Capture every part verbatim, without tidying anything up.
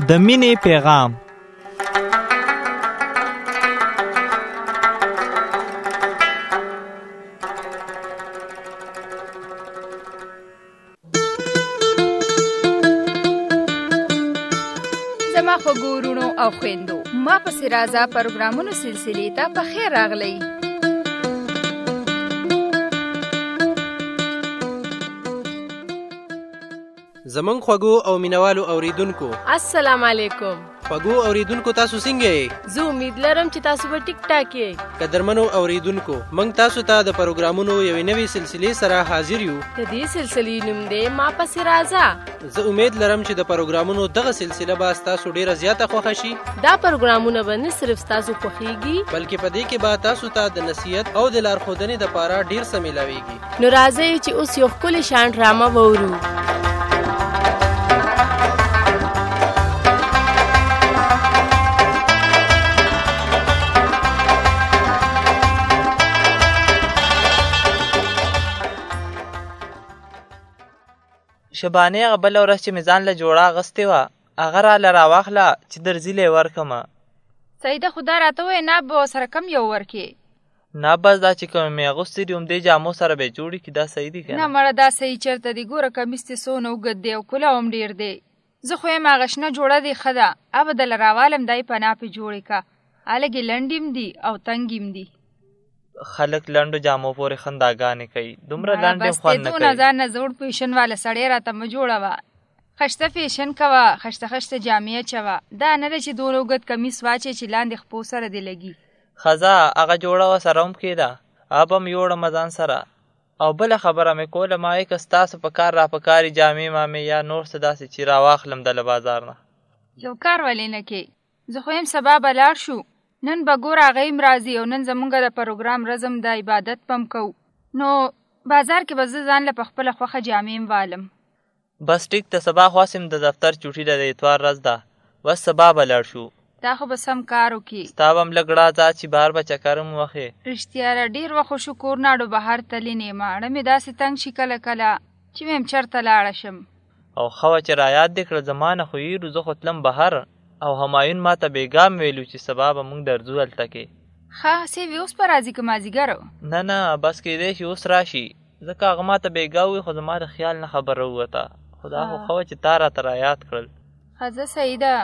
د مینې پیغام. زما خوږو وروڼو او خویندو، ما پسې راځه پروګرامونو سلسلې ته په خیر راغلی. زمونږ خوږو او مینوالو اوریدونکو السلام علیکم. خوږو اوریدونکو تاسو څنګه یې؟ زه امید لرم چې تاسو به ټیک ټاک یې. قدرمنو اوریدونکو، موږ تاسو ته د پروګرامونو یوې نوې سلسلې سره حاضر یو. د دې سلسلې نوم دی ما پسې راځه. زه امید لرم چې د پروګرامونو دغه سلسله به تاسو ډیره زیاته خوښه شي. دا پروګرامونه به نه صرف تاسو خوښیږي، بلکې په دې کې به تاسو ته د نصیحت او د لارښودنې لپاره ډیر څه میلاویږي. نو راځئ چې اوس یو ښکلی شان ډرامه وورو. شبانې هغه بله ورځ چې مې ځان له جوړه اغوستې وه، هغه راله راواخله چې درځیلی ورکړمه. سیده خدا راته ووایه ناب به ورسره کم یو ورکې. نه بس دا چې کومې مې اغوستې دي همدې جامو سره به یې جوړې کړي. دا صحیح دي که نه مړه دا صحیح چېرته دی. ګوره کمیس دې څونه اوږد دی او کله هم ډېر دی. زه خو یم هغه شنه جوړه دی ښه ده، ابه دله راوالم دا یې پناه پې جوړې که. هلکې لنډ هم دي او تنګ هم دي. خلک لنډو جامو پورې خنداګانې کوي، دومره لنډ یې خوند نه کوي. بس دې دونه ځان نه زوړ فیشن واله سړی راته مه جوړوه. خشته فیشن کوه، خشته خشته جامې اچوه. دا نه ده چې دونه اوږد کمیس واچې چې لاندې خپو سره دې لګي. ښځه هغه جوړه وه سره هم کېده، اب هم یوړمه ځان سره. او بله خبره مې کوله، ما وایي که ستاسو په کار را پکاري جامې مامې یا نور څه داسې چې راواخلم د له بازار نه. یو کار ولې نه کې؟ زه خو یم سبا به لاړ شو. نن به ګوره هغه هم راځي او نن زمونږ د پروګرام رزم د عبادت پم کوو. نو بازار کې به زه ځان له په خپله خوښه جامې هم والم. بس ټیک ته سبا خواستم د دفتر چوټي ده، د اتوار ورځ ده. بس سبا به لاړ شو. دا خو به سم کار وکړي. ستا به هم لږ راځه چې بهر به چکر هم وخې. رښتیا را ډېر وخت خو شکور ناړو بهر تللی نه یم. اړه مې داسې تنګ شي کله کله چې ویم چېرته لاړه شم. او ښه وه چې رایاد دې کړه، زما نه خو یېرو زه خو تلم بهر. او همایون ما ته بېګام ویلو چې سبا به موږ درځو هلته کې. ښه سیوې اوس به راځي که مازدیګر؟ نه نه بس کېدی شي اوس راشي، ځکه هغه ما ته بېګا ووایي خو زما د خیال نه خبره ووته. خو دا خو ښه وه چې تا راته رایاد کړل. ښه زه صحیح ده.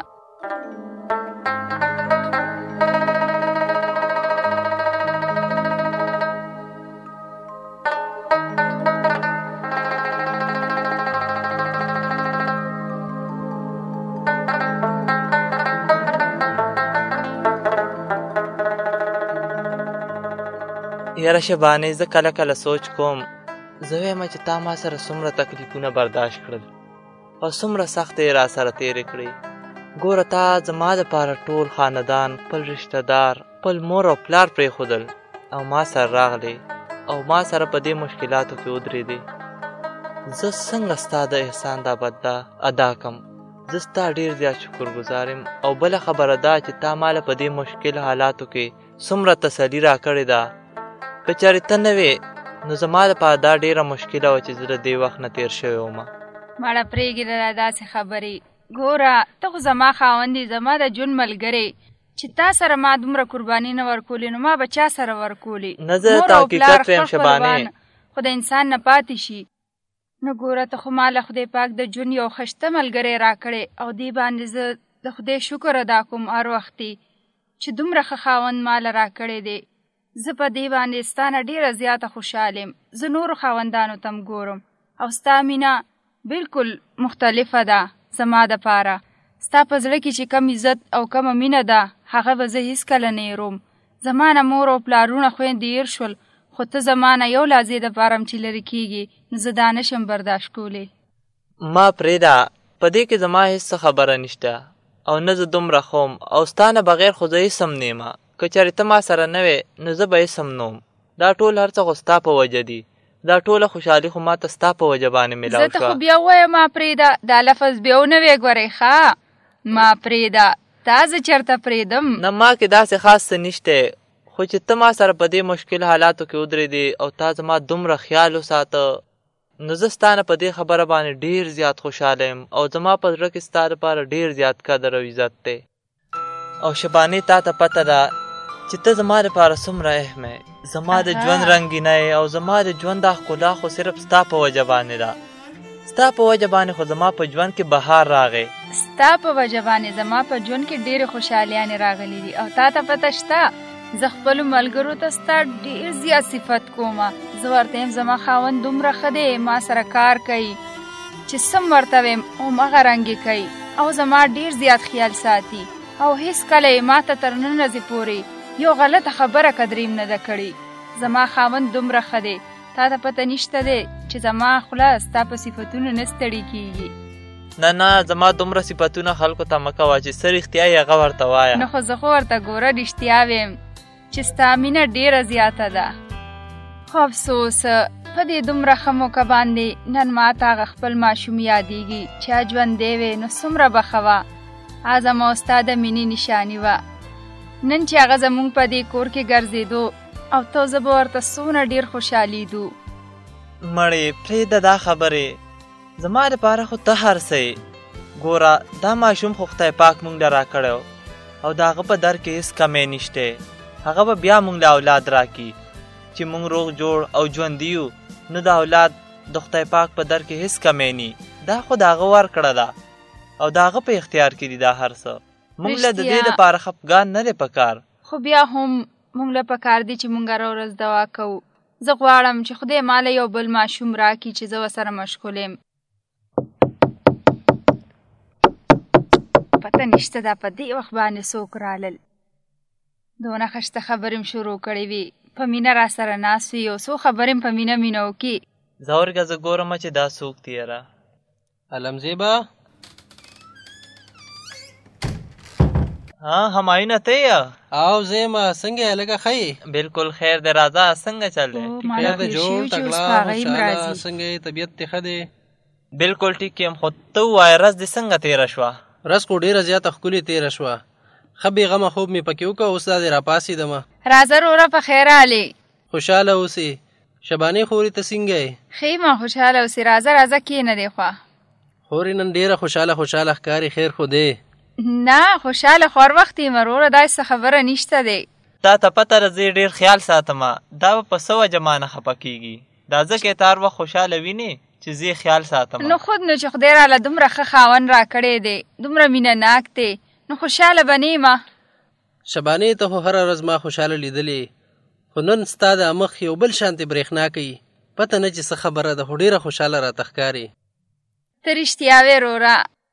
یاره شبانې زه کله کله سوچ کوم، زه وایم چې تا ما سره څومره تکلیفونه برداشت کړل او څومره سختې یې را سره تېرې کړې. ګوره تا زما دپاره ټول خاندان، خپل رشته دار، خپل مور او پلار پرېښودل او ما سره راغلی او ما سره په دې مشکلاتو کې ودرېدې. زه څنګه ستا د احسان دا بدله ادا کم؟ زه ستا ډېر زیات شکرګزار یم. او بله خبره دا چې تا ماله په دې مشکل حالاتو کې څومره تسلي را کړې ده. که چېرې ته نه وې نو زما دپاره دا ډېره مشکله وه چې زه د دې وخت نه تېر شوی وم. مړه پرېږده دا داسې خبرې. ګوره ته خو زما خاوند یې، زما د ژوند ملګری. چې تا سره ما دومره قرباني نه ورکولې نو ما به چا سره ورکولې؟ نه زه ته حقیقت ویم شبانې. خو د انسان نه پاتې شي. نو ګوره ته خو ما له خدای پاک د ژوند یو ښایسته ملګری را کړی او دې باندې زه د خدای شکر ادا کوم هر وختې چې دومره ښه خاوند ما له را کړی دی. زه په دې باندې ستا نه ډېره زیاته خوشحاله یم. زه نورو خاوندانو ته هم ګورم او ستا مینه بلکل مختلفه ده زما دپاره. ستا په زړه کې چې کم عزت او کمه مینه ده هغه به زه هېڅکله نه هېروم. زما نه مور او پلارونه خویندې هېر شول، خو ته زما نه یو لحظې دپاره هم چې لرې کېږي نو زه دا نشم برداشت کولی. ما پرېږده، په دې کې زما هېڅ څه خبره نشته او نه زه دومره خوم او ستا نه بغیر خو زه هېڅ هم نه یم. که چېرې ته ما سره نه وې نو زه به هېڅ هم نه وم. دا ټول هر څه خو ستا په وجه دي. دا ټوله خوشحالي خو ما ته ستا په وجه باندې میلاو شوه. زه ته خو بیا ووایم ما پرېږده، دا لفظ بیا ونه وی ګورئ ښه. ما پرېږده، تا زه چېرته پرېږدم؟ نه ما کې داسې خاص څه نشته، خو چې ته ما سره په دې مشکل حالاتو کې ودرېدې او تا زما دومره خیال وساته نو زه ستا نه په دې خبره باندې ډېر زیات خوشحاله یم او زما په زړه کې ستا دپاره ډېر زیات قدر او عزت دی. او شبانې تا ته پته ده چې ته زما دپاره څومره اهم یې، زما د ژوند رنګینی او زما د ژوند دا ښکلا خو صرف ستا په وجه باندې ده. ستا په وجه باندې خو زما په ژوند کې بهار راغی. ستا په وجه باندې زما په ژوند کې ډېرې خوشحالیانې راغلي دي او تا ته پته شته زه خپلو ملګرو ته ستا ډېر زیات صفت کومه. زه ورته یم زما خاوند دومره ښه دی، ما سره کار کوي چې سم ورته ویم همغه رنګ یې کوي او زما ډېر زیات خیال ساتي او هېڅکله یې ما ته تر نن ورځې پورې یو غلطه خبره قدریم نه ده کړې. زما خاوند دومره ښه دی، تا ته پته نشته دی چې زما خوله ستا په صفتونو نه ستړې کېږي. نه نه زما دومره صفتونه خلکو ته مه کوه چې څه رښتیا یې هغه ورته وایه. نو خو زه خو ورته ګوره رښتیا ویم چې ستا مینه ډېره زیاته ده. خو افسوس په دې دومره ښه موقع باندې نن ما ته هغه خپل ماشوم یادېږي چې ژوندی وې نو څومره به ښه وه. هغه زما او ستا د مینې نشاني وه. نن چې هغه زموږ په دې کور کې ګرځېدو او ته زه به ورته څومره ډېر خوشحالېدو. مړې پرېږده دا خبرې، زما دپاره خو ته هر څه یې. ګوره دا ماشوم خو خدای پاک مونږ له راکړی او د هغه په در کې هېڅ کمی نشتی. هغه به بیا مونږ له اولاد راکړي چې مونږ روغ جوړ او ژوندي یو. نو د اولاد د خدای پاک په در کې هېڅ کمی نی. دا خو د هغه ورکړه ده او د هغه په اختیار کې دي دا هر څه. مونږ له د دې لپاره خفګان نه دی پکار. خو بیا هم مونږ له پکار دي چې مونږ هره ورځ دعا کوو. زه غواړم چې خدای ماله یو بل ماشوم راکړي چې زه ورسره مشغول یم. پته نشته دا په دې وخت باندې څوک رالل. دونه ښایسته خبرې م شروع کړې وي، په مینه را سره ناست وي، یو څو خبرې م په مینه مینه وکړي. زه ورګه زه ګورم چې دا څوک دی یاره. علمزیبه ها همایونه ته یې؟ او زیمه څنګه یې لږه ښه یې؟ بلکل خیر دی، راځه څنګه چل دی؟ خیر دی، جوړ تکړه خوشحاله څنګه یې؟ طبیعت دې ښه دی؟ بلکل ټیک یم. خو ته ووایه ورځ دې څنګه تېره شوه؟ ورځ خو ډېره زیاته ښکلې تېره شوه. ښه بېغمه خوب مې پکې وکړه، اوس دا دې راپاڅېدمه. راځه وروره په خیر رالې. خوشحاله اوسې. شبانې خورې ته څنګه یې؟ ښه یم خوشحاله اوسې. راځه راځه کښېنه دې خوا. خورې نن ډېره خوشحاله خوشحاله ښکارې، خیر خو دی؟ نه خوشحاله خو هر وخت یم وروره، داسې څه خبره نشته دی. تا ته پته ده زه ډېر خیال ساتمه. دا به په څه وجه ما نه خفه کېږي؟ دا ځکه یې ته هر وخت خوشحاله وینې چې زه خیال ساتم. نو خود نو چې خدای راله دومره ښه خاوند را کړی دی، دومره مینه ناک دی، نو خوشحاله به نه یمه. شبانې ته خو هره ورځ ما خوشحاله لیدلې، خو نن ستا د مخ یو بل شانتې برېښنا کوي. پته نه چې څه خبره ده، خو ډېره خوشحاله راته ښکاري. ته رښتیا وې وروره،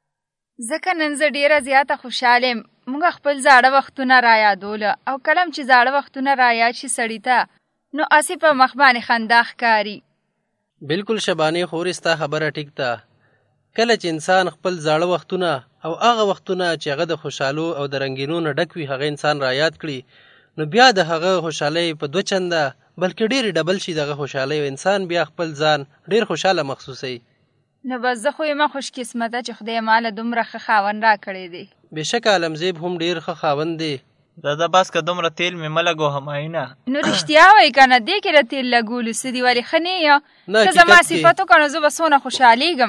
ځکه نن زه ډېره زیاته خوشحاله یم. موږ خپل زاړه وختونه را یادوله او کله چې زاړه وختونه را یاد شي سړي ته نو هسې په مخ باندې خندا ښکاري. بلکل شبانې خورې ستا خبره ټیک ده. کله چې انسان خپل زاړه وختونه او هغه وختونه چې هغه د خوشحالو او د رنګینو نه ډک وي هغه انسان را یاد کړي، نو بیا د هغه خوشحالۍ په دوه چنده بلکې ډېرې ډبل شي دغه خوشحالۍ، او انسان بیا خپل ځان ډېر خوشحاله محسوسوي. نو بس زه خو یمه خوش قسمته چې خدای ماله دومره ښه خاوند را کړی دی. بېشکه علمزیب هم ډېر ښه خاوند دی. دادا بس که دومره تیل مې مه لګو همایونه. نو رښتیا وایي که نه، دې کې د تیل لګولو څه دي؟ ولې ښه نه یې؟ که زما صفت وکړه نو زه به څونه خوشحالېږم.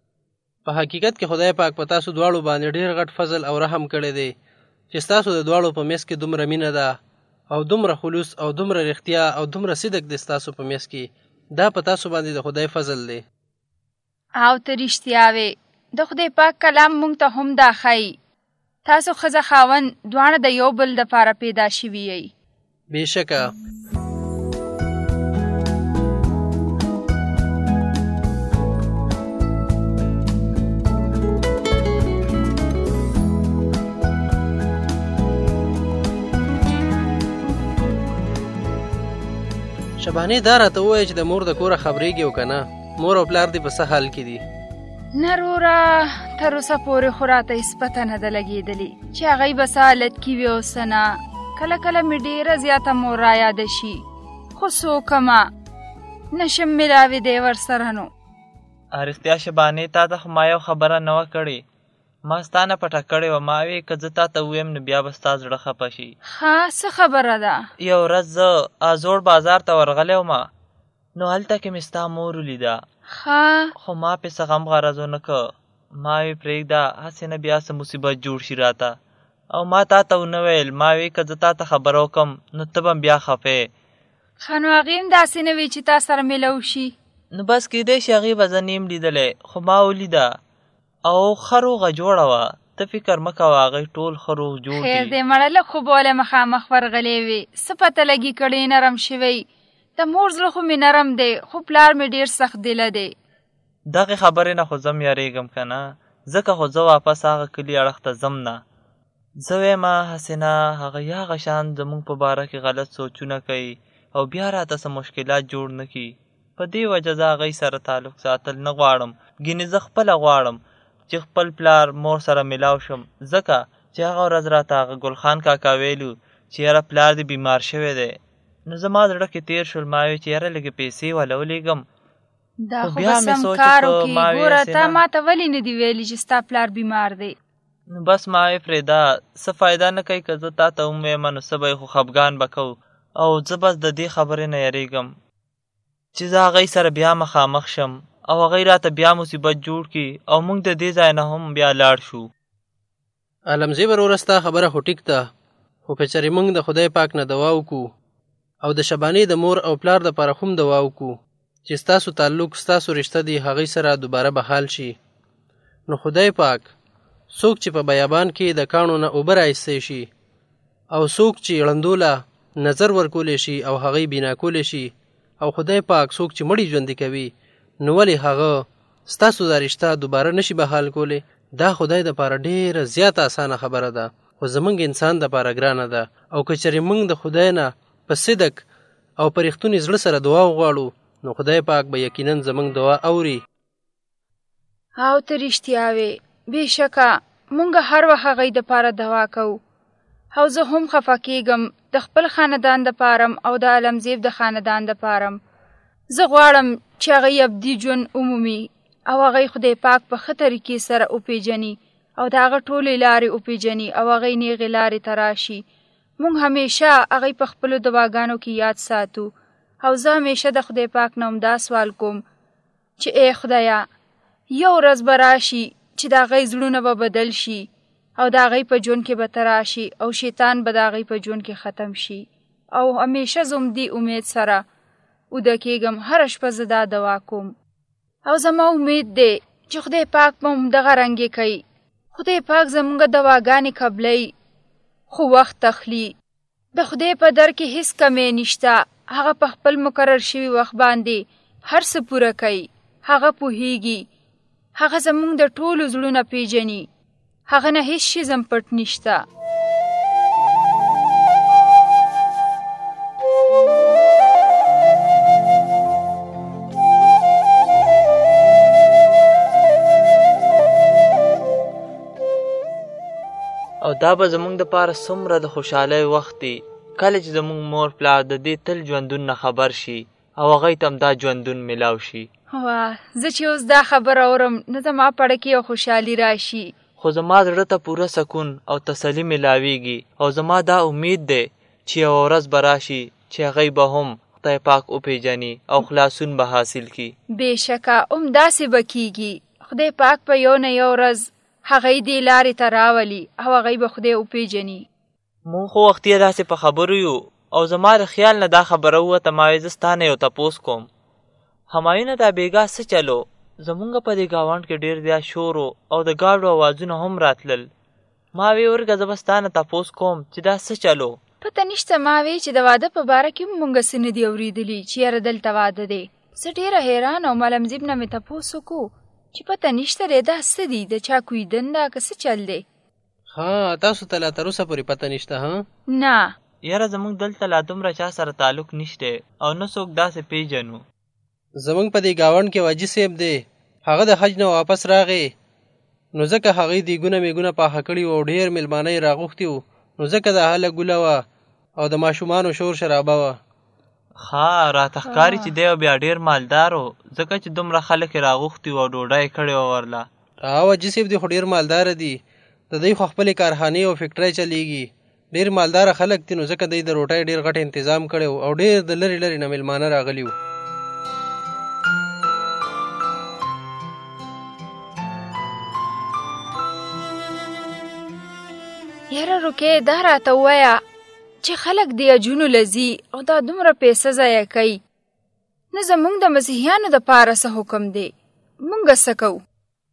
په حقیقت کې خدای پاک په تاسو دواړو باندې ډېر غټ فضل او رحم کړی دی چې ستاسو د دواړو په میس کې دومره مینه ده او دومره خلوص او دومره رښتیا او دومره صدق دی ستاسو په میس کې. دا په تاسو باندې د خدای فضل دی. او ته رښتیا وې، د خدای پاک کلام موږ ته هم دا ښایي تاسو ښځه خاوند دواړه د یو بل دپاره پیدا شوي یئ. بېشکه شبانې دا راته ووایه چې د مور د کوره خبرېږي او که نه؟ مور او پلار دې په څه حال کې دي؟ نه وروره، تر اوسه پورې خو راته هېڅ پته نه ده لګېدلې چې هغوی به څه حالت کې وي او څه نه. کله کله مې ډېره زیاته مور را یاده شي، خو څه وکړمه، نشم میلاوېدی ورسره. نو رښتیا شبانې تا ته خو ما یو خبره نه وه کړې. ما ستا نه پټه کړې وه. ما وې که زه تا ته ووایم نو بیا به ستا زړه خفه شي. ښه څه خبره ده؟ یو ورځ زه ازوړ بازار ته ورغلی وم، نو هلته کې مې ستا مور ولیده. ښه خو ما پې څه غم غرض ونه که. ما وی پرېږده هسې نه بیا څه مصیبت جوړ شي راته. او ما تا ته ونه ویل. ما وی که زه تا ته خبره وکړم نو ته به بیا خفې. ښه نو هغې هم داسې نه وي چې تا سره میلو شي. نو بس کېدی شي هغې به زه نیم لیدلی خو ما ولیده او ښه روغه جوړه وه. ته فکر مه کوه هغې ټول ښه روغ جوړ خیر دي. دی مړه لږ خو به ولې مخامخ ورغلی وې. څه پته لګي کړی نرم شوی. د مور زړه خو مې نرم دی خو پلار مې ډېر سخت دله دی. دغې خبرې نه خو زه م یارېږم که نه. ځکه خو زه واپس هغه کلي اړخ ته ځم نه. زه ویمه هسې نه هغه هغه شان زموږ په باره کې غلط سوچونه کوي او بیا راته څه مشکلات جوړ نه کړي. په دې وجه زه هغوی سره تعلق ساتل نه غواړم. ګینې زه خپله غواړم چې خپل پلار مور سره میلاو شم. ځکه چې هغه ورځ راته هغه ګلخان کاکا ویلو چې یاره پلار دې بیمار شوی دی. نو زما زړه کې تېر شول. ما وی چې یاره لږې پیسې وله ولېږم. دا خو به سم کار وکړي. ګوره تا ما ته ولې نه دي ویلي چې ستا پلار بیمار دی. نو بس ما وی پرېږده څه فایده نه کوي که زه تا ته ومویمه نو څه به یې خو خفګان به کوو. او زه بس د دې خبرې نه یریږم چې زه هغوی سره بیا مخامخ شم او هغوی راته بیا مصیبت جوړ کړي او موږ د دې ځای نه هم بیا لاړ شو. عالمزی وروره ستا خبره خو ټیک ده خو که چېرې موږ د خدای پاک نه دعا وکړو او د شبانې د مور او پلار دپاره هم دعا وکړو چې ستاسو تعلق ستاسو رشته دی هغوی سره دوباره بحال شي. نو خدای پاک څوک چې په بیابان کې د کاڼو نه اوبه رایستی شي او څوک چې ړندو له نظر ورکولی شي او هغوی بینا کولی شي او خدای پاک څوک چې مړي ژوندي کوي نو ولې هغه ستاسو دا رشته دوباره نشي بحال کولی؟ دا خدای دپاره ډېره زیاته اسانه خبره ده خو زموږ انسان دپاره ګرانه ده. او که چېرې موږ د خدای نه په صدق او په رښتوني زړه سره دعا وغواړو نو خدای پاک به یقینا زموږ دعا اوري. او ته رښتیا وې. بېشکه مونږ هر وخت هغوی دپاره دعا کوو. او زه هم خفه کېږم د خپل خاندان دپاره او د علمزیب د خاندان دپاره. زه غواړم چې هغوی ابدي ژوند ومومي او هغوی خدای پاک په ښه طریقې سره وپېژني او د هغه ټولې لارې وپېژني او هغوی نیغې لارې ته راشي. مونږ همیشه هغوی په خپلو دعاګانو کې یاد ساتو. او زه همیشه د خدای پاک نه هم دا سوال کوم چې ای خدایه یو ورځ به راشي چې د هغوی زړونه به بدل شي او د هغوی په ژوند کې به ته راشي او شیطان به د هغوی په ژوند کې ختم شي. او همیشه زه هم دې امید سره اوده کېږم. هره شپه زه دا دعا کوم او زما امید دی چې خدای پاک به هم دغه رنګې کوي. خدای پاک زموږ دعاګانې قبلوي خو وخت تخلي. د خدای په در کې هیڅ کمی نشته. هغه په خپل مقرر شوي وخت باندې هر څه پوره کوي. هغه پوهیږي. هغه زموږ د ټولو زړونه پیژني. هغه نه هیڅ شی زم پټ نشته. او دا به زموږ دپاره څومره د خوشحالۍ وخت دی کله چې زموږ مور پلار د دې تل ژوندون نه خبر شي او هغوی ته هم دا ژوندون میلاو شي. واه زه چې اوس دا خبره اورم نو زما پړه کې یو خوشحالي راشي. خو زما زړه ته پوره سکون او تسلي میلاویږي او زما دا امید دی چې یوه ورځ به راشي چې هغوی به هم خدای پاک وپېژني او خلاصون به حاصل کړي. بېشکه هم داسې به کېږي. خدای پاک په یو نه یو ورځ هغوی دې لارې ته راولي او هغوی به خدای وپېژني. مونږ خو وختي داسې په خبرو یو او زما د خیال نه دا خبره ووته. ما وایي زه ستا نه یو تپوس کوم. همایونه دا بېګا څه چلو؟ زمونږ په دې ګاونډ کې ډېر زیات شور او د ګاډو اوازونه هم راتلل. ما وی ورګه زه به ستا نه تپوس کوم چې دا څه چلو؟ پته نشته. ما وی چې د واده په باره کې مونږ څه نه دي اورېدلي چې یاره دلته واده دی. زه ډېره حیران او ملمزیب نه مې تپوس وکړو چې پته نشته دی دا څه دي د چا کویدن ده که څه چل دی. ها تاسو ته لا تر اوسه پورې پته نشته؟ ها نه یاره زموږ دلته لا دومره چا سره تعلق نشته او نه څوک داسې پیژنو. زموږ په دې ګاونډ کې واجي صاحب دی. هغه د حج نه واپس راغی نو ځکه هغوی دیګونه میګونه پاخه کړي وو او ډېر میلمانه یې راغوښتي وو نو ځکه د هله ګوله وه او د ماشومانو شور شرابه وه. ښه راته ښکاري چې دی بیا ډېر مالدار و ځکه چې دومره خلک یې راغوښتي وو او ډوډۍ یې کړې وه ورله. هغه واجي صاحب دی خو ډېر مالداره دي. د دوی خو خپلې کارخانې او فکټرۍ چلیږي. ډېر مالداره خلک دي نو ځکه دوی د روټۍ ډېر غټ انتظام کړی او ډېر د لرې لرې نه میلمانه راغلي وو. یاره رکې دا راته ووایه چې خلک د اجونو لځي او دا دومره پیسه ضایع کوي، نه زموږ د مسیحیانو دپاره څه حکم دی؟ موږ څه کوو؟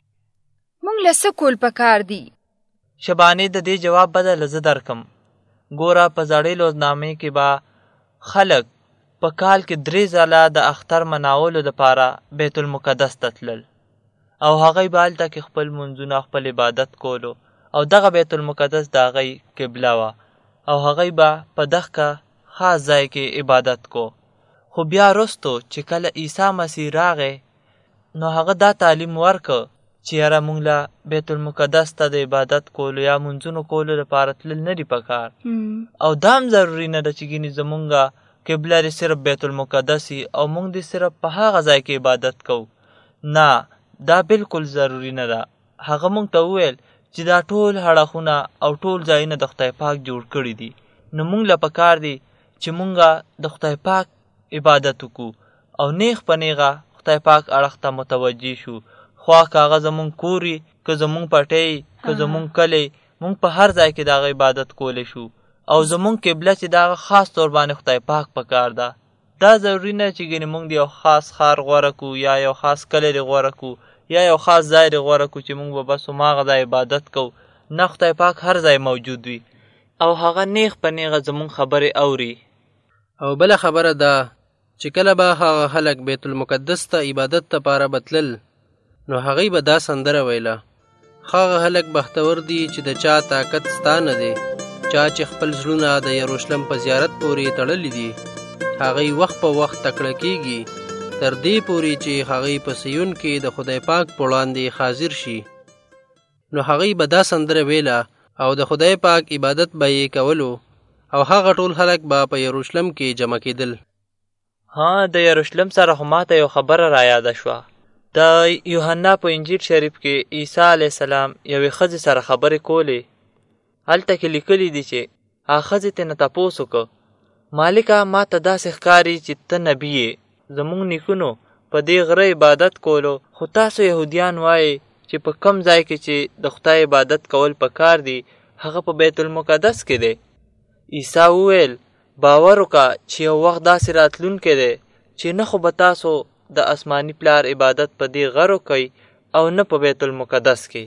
موږ له څه کول پکار دي؟ شبانې د دې جواب بدله زه درکم. ګوره په زړې لوزنامې کې به خلک په کال کې درې ځله د اختر مناولو دپاره بیت المقدس ته تلل او هغوی به هلته کې خپل منځونه خپل عبادت کولو او دغه بیت المقدس د هغوی قبله وه او هغوی به په دغه خاص ځای کې عبادت کو. خو بیا وروستو چې کله عیسی مسیح راغی نو هغه دا تعلیم ورکه چې یاره مونږ له بیت المقدس ته د عبادت کولو یا منځونو کولو لپاره تلل نه دي پکار او دا هم ضروري نه ده چې ګینې زمونږ قبله دې صرف بیت المقدس او مونږ دې صرف په هغه ځای کې عبادت کوو. نه، دا بالکل ضروري نه ده. هغه مونږ ته وویل چې دا ټول هړخونه او ټول ځایونه د خدای پاک جوړ کړي دي، نو مونږ له پکار دي چې مونږ د خدای پاک عبادت وکړو او نیغ په نیغه خدای پاک اړخ ته متوجه شو. خوا که هغه زمونږ کوري که زمونږ پټۍ که زمونږ کلی، مونږ په هر ځای کې د هغه عبادت کولی شو او زمونږ قبله چې د هغه خاص طور باندې خدای پاک پکار ده. دا ضروري نه چې ګینې مونږ د یو خاص ښار غوره کړو یا یو خاص کلی دې غوره کړو یا یو خاص ځای دې غوره کړو چې مونږ به بس هماغه ځای عبادت کوو. نه، خدای پاک هر ځای موجود وي او هغه نیغ په نیغه زمونږ خبرې اوري. او بله خبره ده چې کله به هغه خلک بیت المقدس ته عبادت لپاره بتلل نو هغوی به دا سندره ویله: هغه خلک بختور دي چې د چا طاقت ستا نه دی، چا چې خپل زړونه د یروشلم په زیارت پورې تړلي دي. هغوی وخت په وخت تکړه کیږي تر دې پورې چې هغوی په سیون کې د خدای پاک په وړاندې حاضر شي. نو هغوی به دا سندره ویله او د خدای پاک عبادت به یې کولو او هغه ټول خلک به په یروشلم کې جمع کېدل. ها، د یروشلم سره خو ماته یو خبره را یاده شوه. د یوحنا په انجیل شریف کې عیسی علیه السلام یوې ښځې سره خبرې کولې. هلته کې لیکلي دي چې هغه ښځې ترې نه تپوس وکړه: مالکه، ما ته داسې ښکاري چې ته نبي یې. زموږ نیکونو په دې غره عبادت کولو، خو تاسو یهودیان وایئ چې په کم ځای کې چې د خدای عبادت کول پکار دي هغه په بیت المقدس کې دی. عیسی وویل: باور وکړه چې یو وخت داسې راتلونکی دی چې نه خو به تاسو د آسماني پلار عبادت په دې غرو کوي او نه په بیت المقدس کې،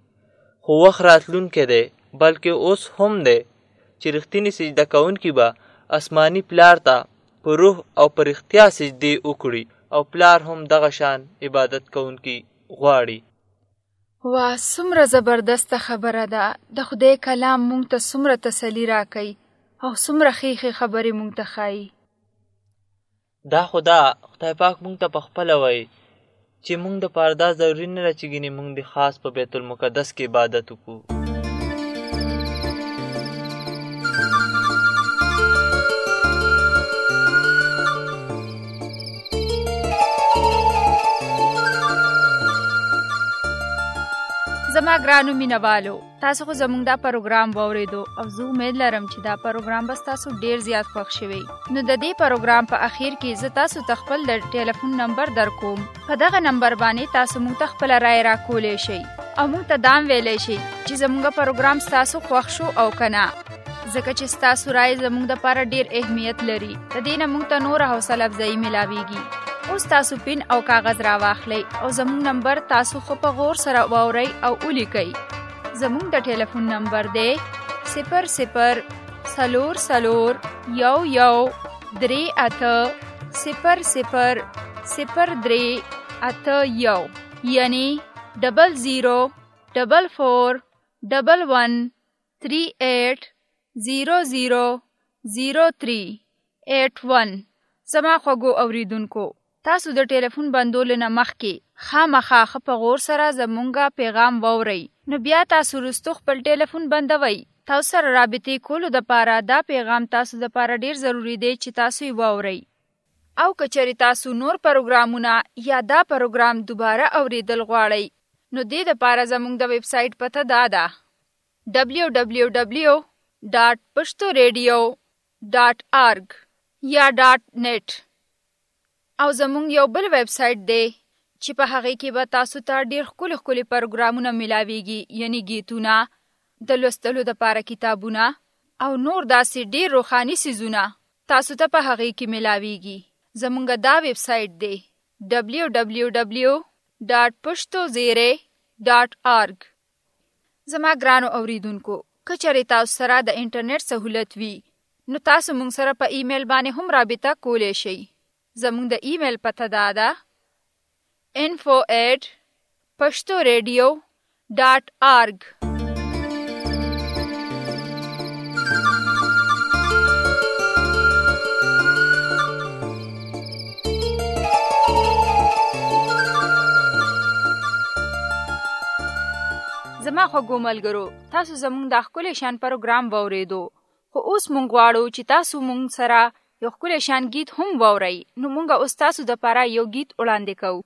خو وخت راتلونکی دی بلکې اوس هم دی چې رښتینې سجده کوونکي به آسماني پلار ته په روح او په رښتیا سجدې وکړي او پلار هم دغه شان عبادت کوونکي غواړي. واه، څومره زبردسته خبره ده. د خدای کلام مونږ ته څومره تسلي راکوي او څومره ښې ښې خبرې مونږ ته ښایي. دا خو دا خدای پاک مونږ ته پخپله وایي چې مونږ دپاره دا ضروري نه ده چې ګینې مونږ د خاص په بیت المقدس کې عبادت وکړو. زما ګرانو مینوالو، تاسو خو زموږ دا پروګرام واورېدو او زه امید لرم چې دا پروګرام به ستاسو ډیر زیات خوښ شوی. نو د دې پروګرام په اخیر کې زه تاسو ته خپل د ټلیفون نمبر درکوم. په دغه نمبر باندې تاسو موږ ته خپله رایه راکولی شئ او موږ ته دا هم ویلی شئ چې زموږ پروګرام ستاسو خوښ شو او که نه، ځکه چې ستاسو رایې زموږ دپاره ډیر اهمیت لري. د دې نه موږ ته نوره حوصله افزایي میلاویږي. اوس تاسو پین او کاغذ راواخلئ او زموږ نمبر تاسو خو په غور سره واورئ او ولیکئ. زموږ د ټلیفون نمبر دی صفر صفر څلور څلور یو یو درې اته صفر صفر صفر درې اته یو، یعنی ډبل زیرو ډبل فور ډبل ون تھری ایٹ زیرو زیرو زیرو تھری ایٹ ون. زما خوږو اوریدونکو، تاسو د ټلیفون بندولو نه مخکې خامخا ښه په غور سره زمونږ پیغام واورئ. نو بیا تاسو وروستو خپل ټلیفون بندوئ. تاسو سره رابطې کولو دپاره دا پیغام تاسو دپاره ډیر ضروری دی چې تاسو یې واورئ. او که چېرې تاسو نور پروګرامونه یا دا پروګرام دوباره اوریدل غواړئ، نو دې دپاره زموږ د ویب سایټ پته دا ده ډبلیو ډبلیو ډبلیو ډاټ پښتو ریډیو ډاټ آرګ یا ډاټ نیټ. او زموږ یو بل ویب سایټ دی چې په هغې کې به تاسو ته ډېر ښکلي ښکلي پروګرامونه میلاویږي، یعنی گیتونه د لوستلو دپاره کتابونه او نور داسې ډېر روښاني څیزونه تاسو ته په هغې کې میلاویږي. زمونږ دا ویب سایټ دی ډبلیو ډبلیو ډبلیو ډاټ پښتو زیری ډاټ آرګ. زما ګرانو اوریدونکو، که چېرې تاسو سره د انټرنیټ سهولت وي نو تاسو مونږ سره په ایمیل باندې هم رابطه کولی شئ. زمونږ د ایمیل پته دا ده info at pashtoradio dot org. زما خوږو ملګرو، تاسو زمونږ د ښکلی شان پروګرام واورېدو، خو اوس مونږ غواړو چې تاسو مونږ سره یو ښکلی شان گیت هم واورئ. نو مونږ اوس تاسو دپاره یو گیت وړاندې کوو.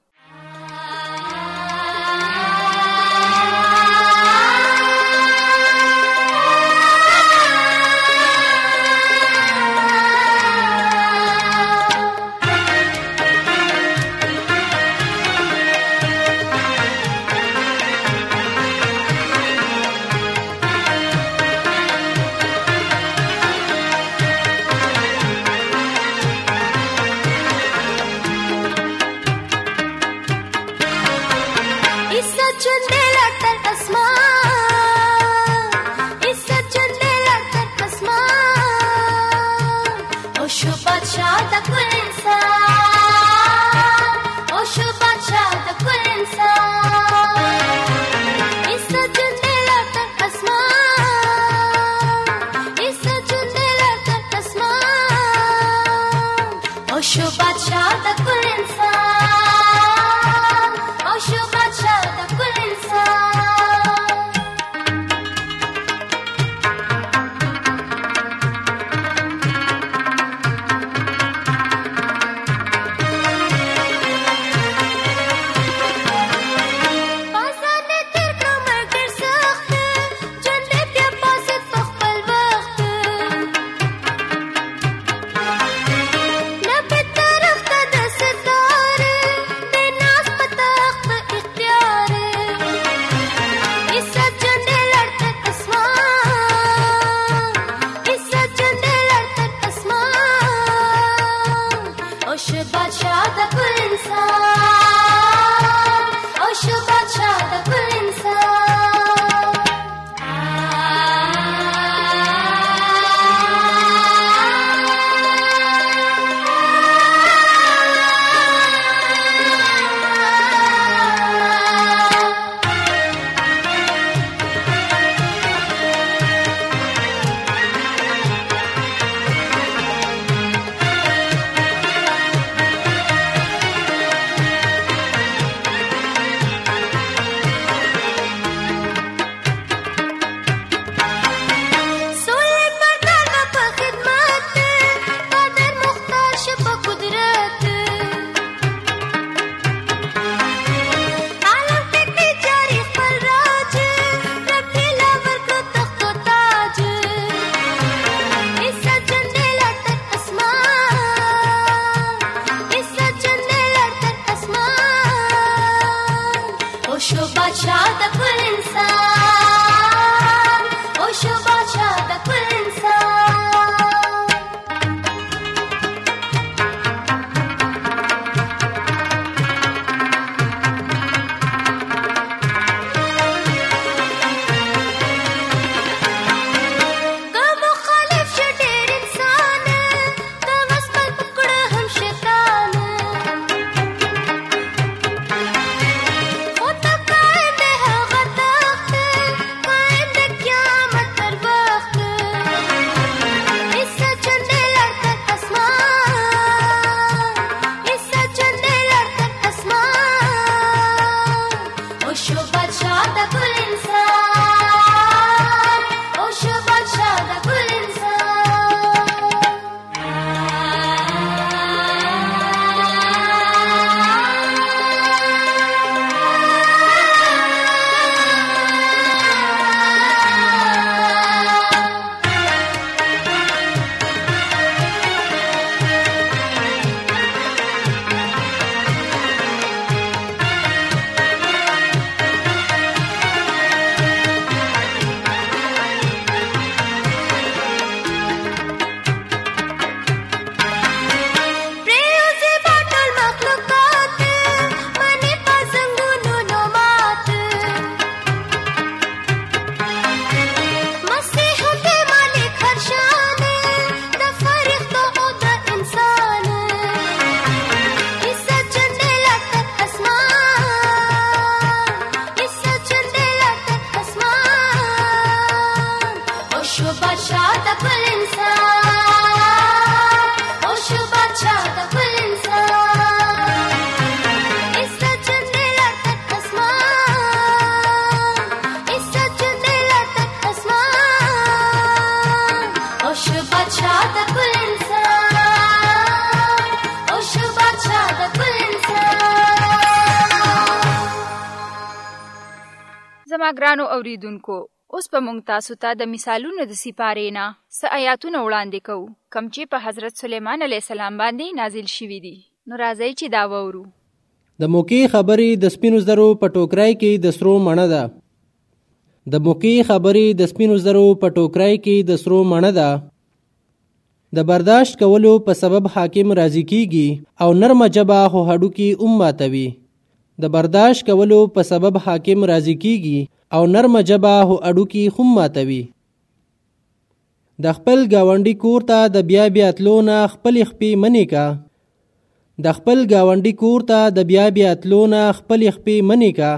زما ګرانو اوریدونکو، اوس به موږ تاسو ته د مثالونو د سپارې نه څه آیاتونه وړاندې کوو کوم چې په حضرت سلیمان علیه السلام باندې نازل شوي دي. نو راځئ چې دا واورو. د موقع خبرې د سپینو زرو په ټوکرای کې د سرو مڼه ده. د موقع خبرې د سپینو زرو په ټوکرای کې د سرو مڼه ده. د برداشت کولو په سبب حاکم راضي کیږي او نرمه ژبه خو هډوکي ام ماتوي. د برداشت کولو په سبب حاکم راضي کیږي او نرمه ژبه خو هډوکي هم ماتوي. د خپل گاونډي کور ته د بیا بیا تلو نه خپل خپې منې کا. د خپل گاونډي کور ته د بیا بیا تلو نه خپل خپې منې کا.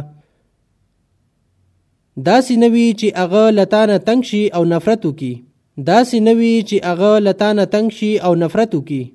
داسې نوي چې هغه لتانه تنگ شي او نفرت وکي. داسې نوي چې هغه لتانه تنگ شي او نفرت وکي.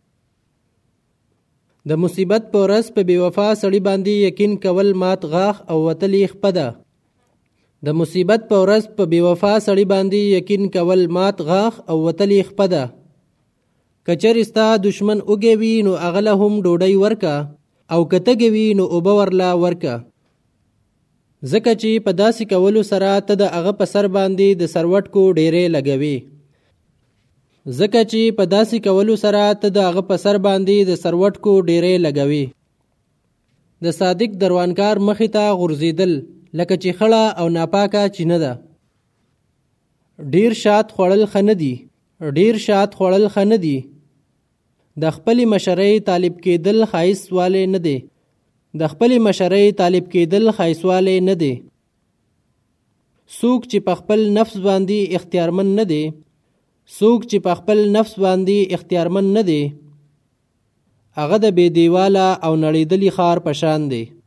د مصیبت په ورځ په بې وفا سړي باندې یقین کول مات غاښ او وتلې خپه ده. د مصیبت په ورځ په بې وفا سړي باندې یقین کول مات غاښ او وتلې خپه ده. که چېرې ستا دشمن اوږی وي نو هغه له هم ډوډۍ ورکه، او که تږی وي نو اوبه ورله ورکه. ځکه چې په داسې کولو سره ته د هغه په سر باندې د سروټکو ډېرې لګوي. ځکه چې په داسې کولو سره ته د هغه په سر باندې د سروټکو ډېرې لګوي. د صادق دروانکار مخې ته غورځېدل لکه چې خړه او ناپاکه چینه ده. ډیر شات خوړل ښه نه دي. ډیر شات خوړل ښه نه دي. د خپلې مشرۍ طالب کېدل ښایست والی نه دی. د خپلې مشرۍ طالب کېدل ښایستوالی نه دی. څوک چې په خپل نفس باندې اختیارمن نه دی، څوک چې په خپل نفس باندې اختیارمن نه دی، هغه د بې دیواله او نړېدلي ښار په شان دی.